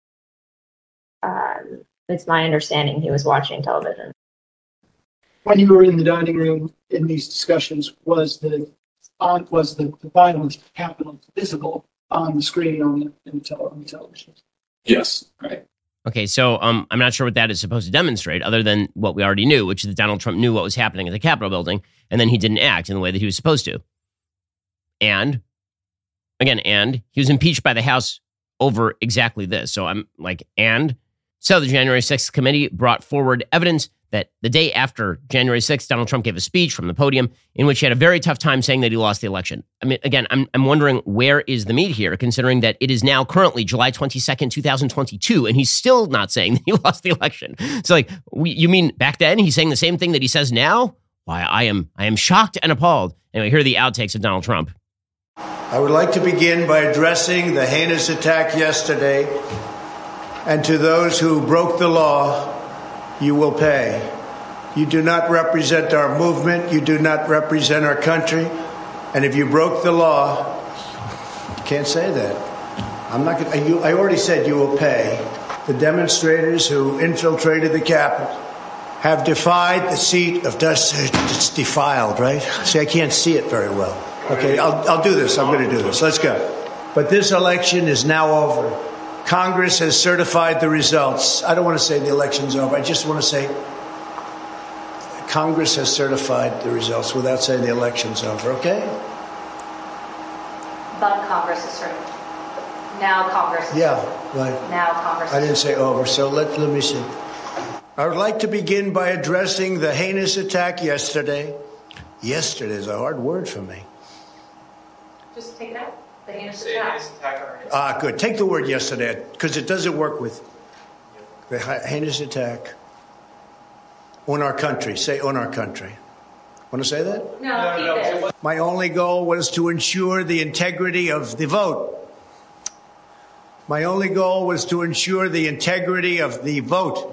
Um, it's my understanding he was watching television. When you were in the dining room in these discussions, was the on was the, the violence of the Capitol visible on the screen on the, in the, tele, on the television? Yes. Right. Okay, so um, I'm not sure what that is supposed to demonstrate other than what we already knew, which is that Donald Trump knew what was happening at the Capitol building, and then he didn't act in the way that he was supposed to. And, again, and he was impeached by the House over exactly this. So I'm like, and? So the January sixth committee brought forward evidence that the day after January sixth, Donald Trump gave a speech from the podium in which he had a very tough time saying that he lost the election. I mean, again, I'm I'm wondering where is the meat here, considering that it is now currently July twenty-second, twenty twenty-two, and he's still not saying that he lost the election. So, like, we, you mean back then he's saying the same thing that he says now? Why, I am I am shocked and appalled. Anyway, here are the outtakes of Donald Trump. I would like to begin by addressing the heinous attack yesterday, and to those who broke the law, you will pay. You do not represent our movement. You do not represent our country. And if you broke the law, you can't say that. I'm not going to, I already said you will pay. The demonstrators who infiltrated the Capitol have defied the seat of justice. It's defiled, right? See, I can't see it very well. Okay, I'll, I'll do this. I'm going to do this. Let's go. But this election is now over. Congress has certified the results. I don't want to say the election's over. I just want to say Congress has certified the results without saying the election's over, okay? But Congress is certified. Now Congress is Yeah, certified. right. Now Congress I didn't say over, so let, let me see. I would like to begin by addressing the heinous attack yesterday. Yesterday is a hard word for me. Just take it out. The heinous attack. Ah, good. Take the word yesterday, because it doesn't work with the heinous attack on our country. Say on our country. Want to say that? No, keep it. My only goal was to ensure the integrity of the vote. My only goal was to ensure the integrity of the vote.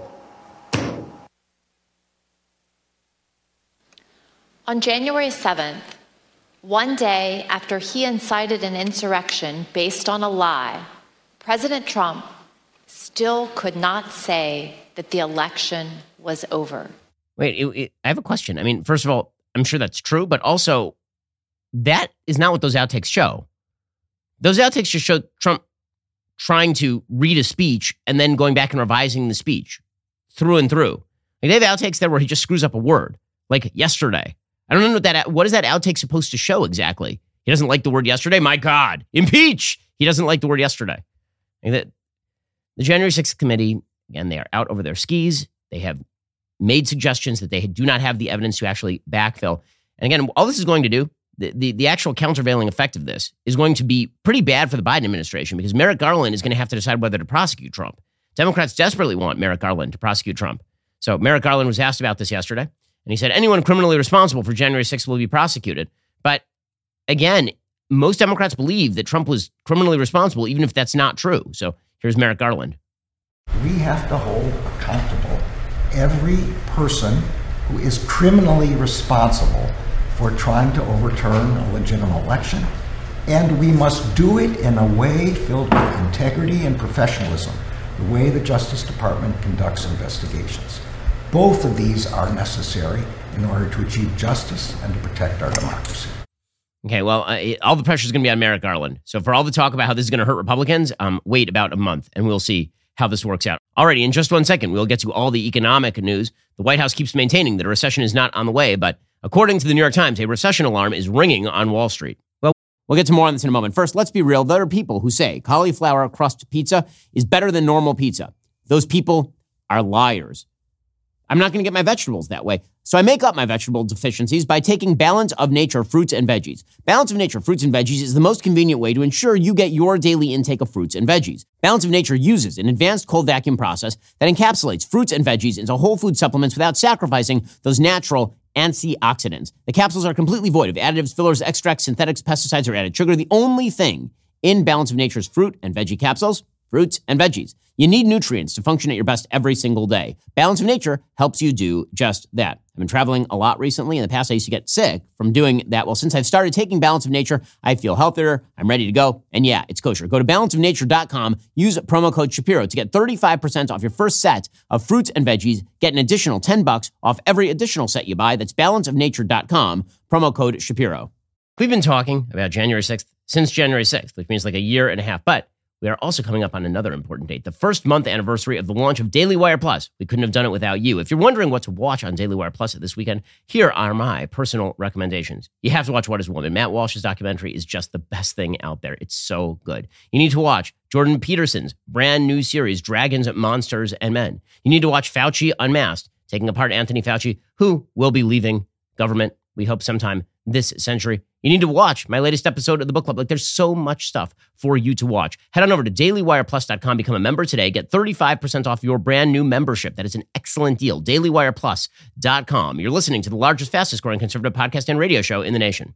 On January seventh, one day after he incited an insurrection based on a lie, President Trump still could not say that the election was over. Wait, it, it, I have a question. I mean, first of all, I'm sure that's true, but also that is not what those outtakes show. Those outtakes just show Trump trying to read a speech and then going back and revising the speech through and through. Like, they have outtakes there where he just screws up a word, like yesterday. I don't know what that, what is that outtake supposed to show exactly? He doesn't like the word yesterday? My God, impeach! He doesn't like the word yesterday. Like that, the January sixth committee, again, they are out over their skis. They have made suggestions that they do not have the evidence to actually backfill. And again, all this is going to do, the, the, the actual countervailing effect of this is going to be pretty bad for the Biden administration because Merrick Garland is going to have to decide whether to prosecute Trump. Democrats desperately want Merrick Garland to prosecute Trump. So Merrick Garland was asked about this yesterday, and he said anyone criminally responsible for January sixth will be prosecuted. But again, most Democrats believe that Trump was criminally responsible, even if that's not true. So here's Merrick Garland. We have to hold accountable every person who is criminally responsible for trying to overturn a legitimate election, and we must do it in a way filled with integrity and professionalism, the way the Justice Department conducts investigations. Both of these are necessary in order to achieve justice and to protect our democracy. Okay, well, uh, it, all the pressure is going to be on Merrick Garland. So for all the talk about how this is going to hurt Republicans, um, wait about a month and we'll see how this works out. Alrighty, in just one second, we'll get to all the economic news. The White House keeps maintaining that a recession is not on the way, but according to the New York Times, a recession alarm is ringing on Wall Street. Well, we'll get to more on this in a moment. First, let's be real. There are people who say cauliflower crust pizza is better than normal pizza. Those people are liars. I'm not going to get my vegetables that way. So I make up my vegetable deficiencies by taking Balance of Nature fruits and veggies. Balance of Nature fruits and veggies is the most convenient way to ensure you get your daily intake of fruits and veggies. Balance of Nature uses an advanced cold vacuum process that encapsulates fruits and veggies into whole food supplements without sacrificing those natural antioxidants. The capsules are completely void of additives, fillers, extracts, synthetics, pesticides, or added sugar. The only thing in Balance of Nature's fruit and veggie capsules, fruits and veggies. You need nutrients to function at your best every single day. Balance of Nature helps you do just that. I've been traveling a lot recently. In the past, I used to get sick from doing that. Well, since I've started taking Balance of Nature, I feel healthier. I'm ready to go. And yeah, it's kosher. Go to balance of nature dot com. Use promo code Shapiro to get thirty-five percent off your first set of fruits and veggies. Get an additional ten bucks off every additional set you buy. That's balance of nature dot com. Promo code Shapiro. We've been talking about January sixth since January sixth, which means like a year and a half. But we are also coming up on another important date, the first month anniversary of the launch of Daily Wire Plus. We couldn't have done it without you. If you're wondering what to watch on Daily Wire Plus this weekend, here are my personal recommendations. You have to watch What is Woman. Matt Walsh's documentary is just the best thing out there. It's so good. You need to watch Jordan Peterson's brand new series, Dragons, Monsters, and Men. You need to watch Fauci Unmasked, taking apart Anthony Fauci, who will be leaving government, we hope sometime this century. You need to watch my latest episode of the book club. Like, there's so much stuff for you to watch. Head on over to daily wire plus dot com, become a member today, get thirty-five percent off your brand new membership. That is an excellent deal. daily wire plus dot com. You're listening to the largest, fastest growing conservative podcast and radio show in the nation.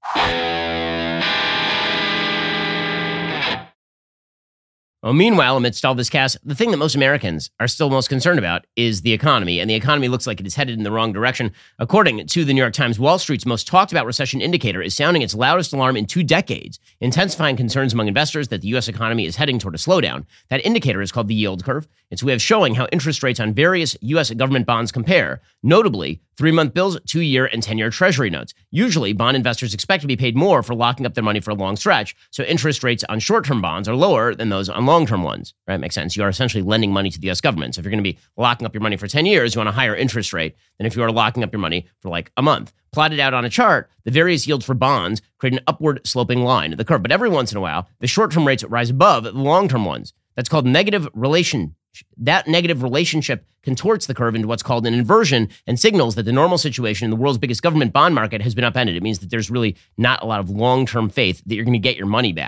Well, meanwhile, amidst all this chaos, the thing that most Americans are still most concerned about is the economy. And the economy looks like it is headed in the wrong direction. According to the New York Times, Wall Street's most talked about recession indicator is sounding its loudest alarm in two decades, intensifying concerns among investors that the U S economy is heading toward a slowdown. That indicator is called the yield curve. It's a way of showing how interest rates on various U S government bonds compare, notably three-month bills, two-year, and ten-year Treasury notes. Usually, bond investors expect to be paid more for locking up their money for a long stretch, so interest rates on short-term bonds are lower than those on long-term ones. Right? Makes sense. You are essentially lending money to the U S government. So if you're going to be locking up your money for ten years, you want a higher interest rate than if you are locking up your money for like a month. Plotted out on a chart, the various yields for bonds create an upward sloping line of the curve. But every once in a while, the short-term rates rise above the long-term ones. That's called negative relation. That negative relationship contorts the curve into what's called an inversion and signals that the normal situation in the world's biggest government bond market has been upended. It means that there's really not a lot of long-term faith that you're going to get your money back.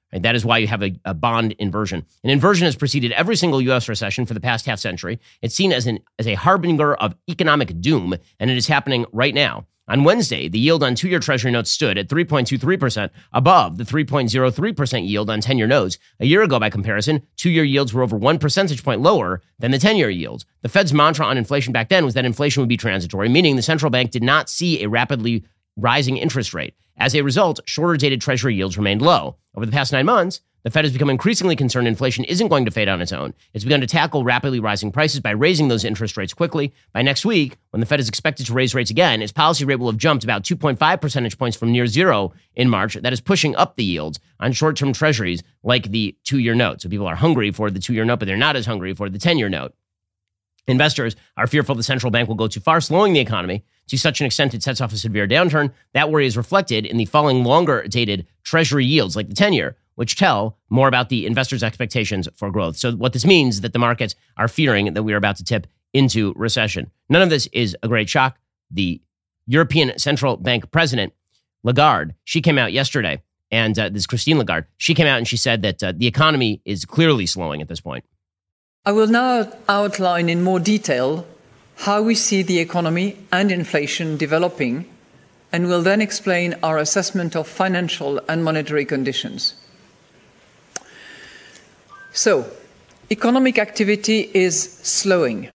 Right? That is why you have a, a bond inversion. An inversion has preceded every single U S recession for the past half century. It's seen as, an, as a harbinger of economic doom, and it is happening right now. On Wednesday, the yield on two-year Treasury notes stood at three point two three percent, above the three point zero three percent yield on ten-year notes. A year ago, by comparison, two-year yields were over one percentage point lower than the ten-year yields. The Fed's mantra on inflation back then was that inflation would be transitory, meaning the central bank did not see a rapidly rising interest rate. As a result, shorter-dated Treasury yields remained low. Over the past nine months, the Fed has become increasingly concerned inflation isn't going to fade on its own. It's begun to tackle rapidly rising prices by raising those interest rates quickly. By next week, when the Fed is expected to raise rates again, its policy rate will have jumped about two point five percentage points from near zero in March. That is pushing up the yields on short-term treasuries like the two-year note. So people are hungry for the two-year note, but they're not as hungry for the ten-year note. Investors are fearful the central bank will go too far, slowing the economy to such an extent it sets off a severe downturn. That worry is reflected in the falling longer-dated treasury yields like the ten-year, which tell more about the investors' expectations for growth. So what this means is that the markets are fearing that we are about to tip into recession. None of this is a great shock. The European Central Bank president, Lagarde, she came out yesterday, and uh, this is Christine Lagarde. She came out and she said that uh, the economy is clearly slowing at this point. I will now outline in more detail how we see the economy and inflation developing, and will then explain our assessment of financial and monetary conditions. So, economic activity is slowing.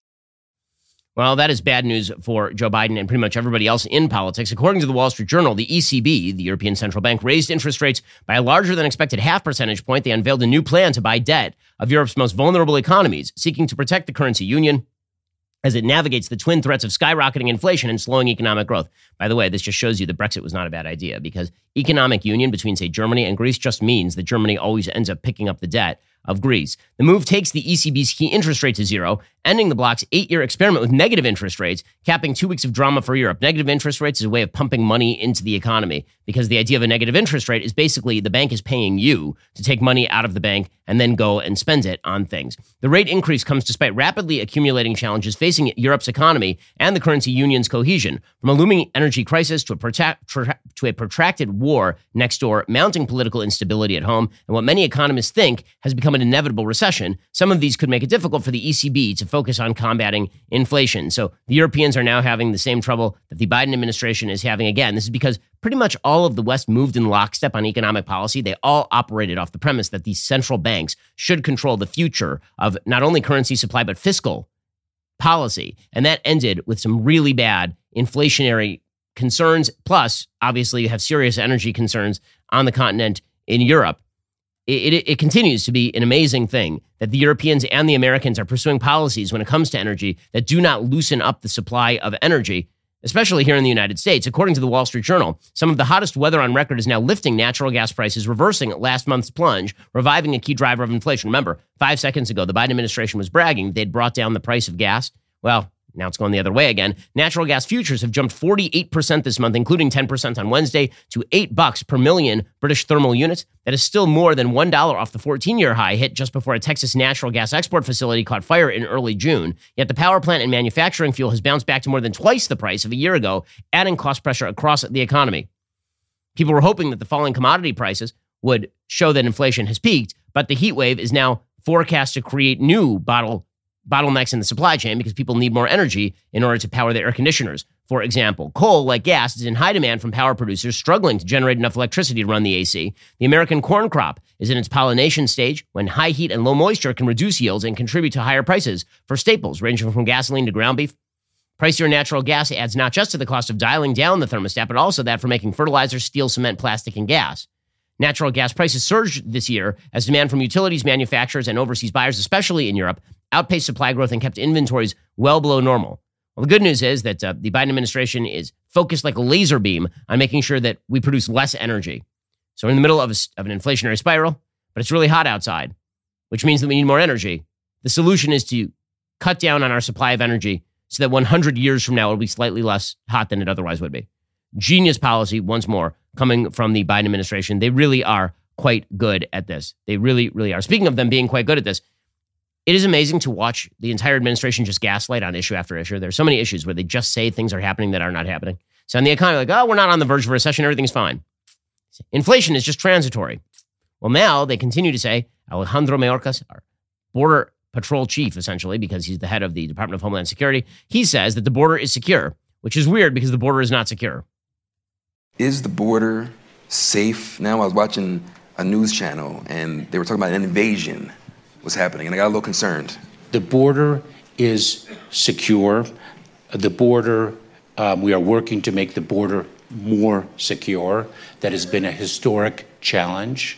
Well, that is bad news for Joe Biden and pretty much everybody else in politics. According to the Wall Street Journal, the E C B, the European Central Bank, raised interest rates by a larger than expected half percentage point. They unveiled a new plan to buy debt of Europe's most vulnerable economies, seeking to protect the currency union as it navigates the twin threats of skyrocketing inflation and slowing economic growth. By the way, this just shows you that Brexit was not a bad idea, because economic union between, say, Germany and Greece just means that Germany always ends up picking up the debt of Greece. The move takes the E C B's key interest rate to zero, ending the bloc's eight-year experiment with negative interest rates, capping two weeks of drama for Europe. Negative interest rates is a way of pumping money into the economy, because the idea of a negative interest rate is basically the bank is paying you to take money out of the bank and then go and spend it on things. The rate increase comes despite rapidly accumulating challenges facing Europe's economy and the currency union's cohesion, from a looming energy crisis to a, protract, to a protracted war next door, mounting political instability at home, and what many economists think has become an inevitable recession. Some of these could make it difficult for the E C B to focus on combating inflation. So the Europeans are now having the same trouble that the Biden administration is having again. This is because pretty much all of the West moved in lockstep on economic policy. They all operated off the premise that these central banks should control the future of not only currency supply, but fiscal policy. And that ended with some really bad inflationary concerns. Plus, obviously, you have serious energy concerns on the continent in Europe. It, it, it continues to be an amazing thing that the Europeans and the Americans are pursuing policies when it comes to energy that do not loosen up the supply of energy, especially here in the United States. According to the Wall Street Journal, some of the hottest weather on record is now lifting natural gas prices, reversing last month's plunge, reviving a key driver of inflation. Remember, five seconds ago, the Biden administration was bragging they'd brought down the price of gas. Well, now it's going the other way again. Natural gas futures have jumped forty-eight percent this month, including ten percent on Wednesday, to eight bucks per million British thermal units. That is still more than one dollar off the fourteen-year high hit just before a Texas natural gas export facility caught fire in early June. Yet the power plant and manufacturing fuel has bounced back to more than twice the price of a year ago, adding cost pressure across the economy. People were hoping that the falling commodity prices would show that inflation has peaked, but the heat wave is now forecast to create new bottle bottlenecks in the supply chain because people need more energy in order to power their air conditioners. For example, coal, like gas, is in high demand from power producers struggling to generate enough electricity to run the A C. The American corn crop is in its pollination stage, when high heat and low moisture can reduce yields and contribute to higher prices for staples ranging from gasoline to ground beef. Pricier natural gas adds not just to the cost of dialing down the thermostat, but also that for making fertilizer, steel, cement, plastic, and gas. Natural gas prices surged this year as demand from utilities manufacturers and overseas buyers, especially in Europe, outpaced supply growth and kept inventories well below normal. Well, the good news is that uh, the Biden administration is focused like a laser beam on making sure that we produce less energy. So we're in the middle of, a, of an inflationary spiral, but it's really hot outside, which means that we need more energy. The solution is to cut down on our supply of energy so that one hundred years from now, it'll be slightly less hot than it otherwise would be. Genius policy, once more, coming from the Biden administration. They really are quite good at this. They really, really are. Speaking of them being quite good at this, it is amazing to watch the entire administration just gaslight on issue after issue. There's so many issues where they just say things are happening that are not happening. So in the economy, like, oh, we're not on the verge of a recession. Everything's fine. Inflation is just transitory. Well, now they continue to say Alejandro Mayorkas, our border patrol chief, essentially, because he's the head of the Department of Homeland Security, he says that the border is secure, which is weird because the border is not secure. Is the border safe? Now I was watching a news channel and they were talking about an invasion was happening, and I got a little concerned. The border is secure. The border, um, we are working to make the border more secure. That has been a historic challenge.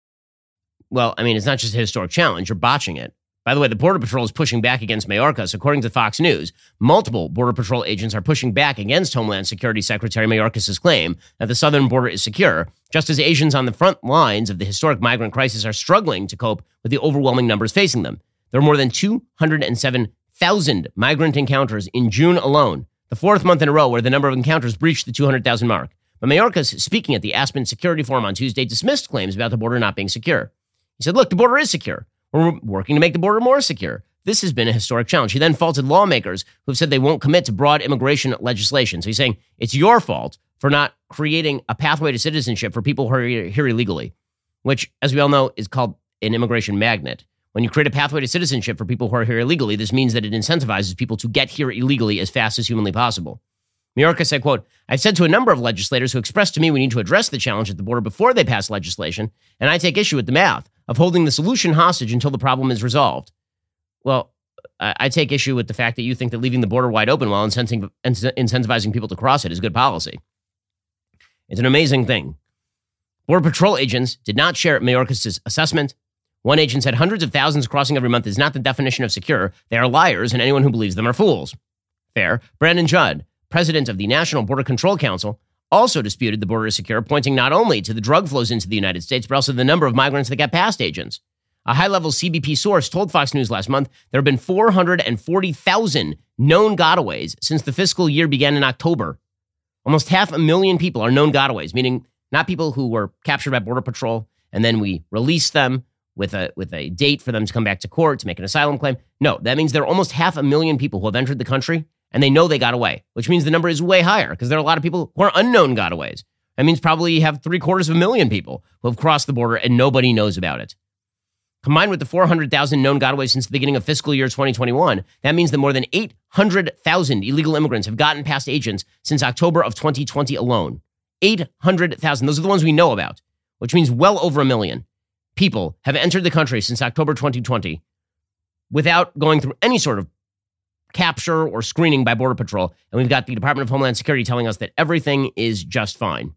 Well, I mean, it's not just a historic challenge. You're botching it. By the way, the Border Patrol is pushing back against Mayorkas. According to Fox News, multiple Border Patrol agents are pushing back against Homeland Security Secretary Mayorkas' claim that the southern border is secure, just as Asians on the front lines of the historic migrant crisis are struggling to cope with the overwhelming numbers facing them. There are more than two hundred seven thousand migrant encounters in June alone, the fourth month in a row where the number of encounters breached the two hundred thousand mark. But Mayorkas, speaking at the Aspen Security Forum on Tuesday, dismissed claims about the border not being secure. He said, look, the border is secure. We're working to make the border more secure. This has been a historic challenge. He then faulted lawmakers who have said they won't commit to broad immigration legislation. So he's saying it's your fault for not creating a pathway to citizenship for people who are here illegally, which, as we all know, is called an immigration magnet. When you create a pathway to citizenship for people who are here illegally, this means that it incentivizes people to get here illegally as fast as humanly possible. Mayorkas said, quote, I've said to a number of legislators who expressed to me we need to address the challenge at the border before they pass legislation, and I take issue with the math of holding the solution hostage until the problem is resolved. Well, I take issue with the fact that you think that leaving the border wide open while incentivizing people to cross it is good policy. It's an amazing thing. Border Patrol agents did not share Mayorkas' assessment. One agent said hundreds of thousands crossing every month is not the definition of secure. They are liars, and anyone who believes them are fools. Fair. Brandon Judd, president of the National Border Control Council, also disputed the border is secure, pointing not only to the drug flows into the United States, but also the number of migrants that get past agents. A high-level C B P source told Fox News last month there have been four hundred forty thousand known gotaways since the fiscal year began in October. Almost half a million people are known gotaways, meaning not people who were captured by Border Patrol and then we release them with a with a date for them to come back to court to make an asylum claim. No, that means there are almost half a million people who have entered the country and they know they got away, which means the number is way higher because there are a lot of people who are unknown gotaways. That means probably you have three quarters of a million people who have crossed the border and nobody knows about it. Combined with the four hundred thousand known gotaways since the beginning of fiscal year twenty twenty-one, that means that more than eight hundred thousand illegal immigrants have gotten past agents since October of twenty twenty alone. eight hundred thousand. Those are the ones we know about, which means well over a million people have entered the country since October twenty twenty without going through any sort of capture or screening by Border Patrol. And we've got the Department of Homeland Security telling us that everything is just fine.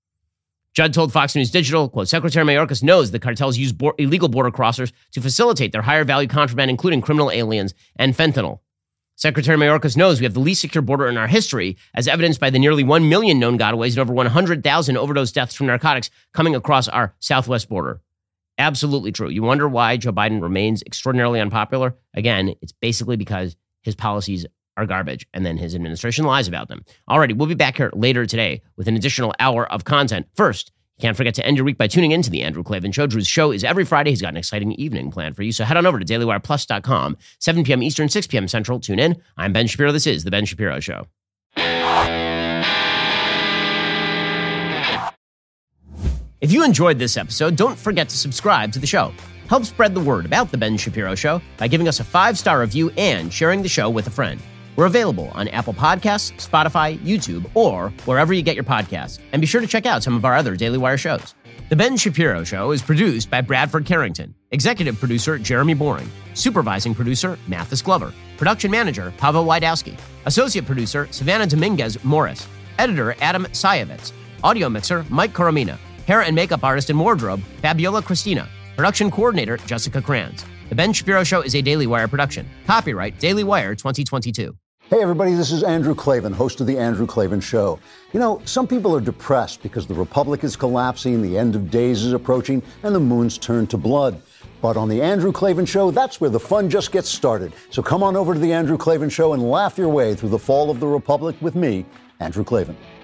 Judd told Fox News Digital, quote, Secretary Mayorkas knows the cartels use bo- illegal border crossers to facilitate their higher value contraband, including criminal aliens and fentanyl. Secretary Mayorkas knows we have the least secure border in our history, as evidenced by the nearly one million known gotaways and over one hundred thousand overdose deaths from narcotics coming across our southwest border. Absolutely true. You wonder why Joe Biden remains extraordinarily unpopular? Again, it's basically because his policies are garbage, and then his administration lies about them. Alrighty, we'll be back here later today with an additional hour of content. First, you can't forget to end your week by tuning in to The Andrew Klavan Show. Drew's show is every Friday. He's got an exciting evening planned for you, so head on over to daily wire plus dot com, seven p.m. Eastern, six p.m. Central. Tune in. I'm Ben Shapiro. This is The Ben Shapiro Show. If you enjoyed this episode, don't forget to subscribe to the show. Help spread the word about The Ben Shapiro Show by giving us a five-star review and sharing the show with a friend. We're available on Apple Podcasts, Spotify, YouTube, or wherever you get your podcasts. And be sure to check out some of our other Daily Wire shows. The Ben Shapiro Show is produced by Bradford Carrington, executive producer Jeremy Boring, supervising producer Mathis Glover, production manager Pavel Wydowski, associate producer Savannah Dominguez Morris, editor Adam Sayevitz, audio mixer Mike Coromina, hair and makeup artist and wardrobe Fabiola Cristina, production coordinator Jessica Kranz. The Ben Shapiro Show is a Daily Wire production. Copyright Daily Wire twenty twenty-two. Hey, everybody, this is Andrew Klavan, host of The Andrew Klavan Show. You know, some people are depressed because the republic is collapsing, the end of days is approaching, and the moon's turned to blood. But on The Andrew Klavan Show, that's where the fun just gets started. So come on over to The Andrew Klavan Show and laugh your way through the fall of the republic with me, Andrew Klavan.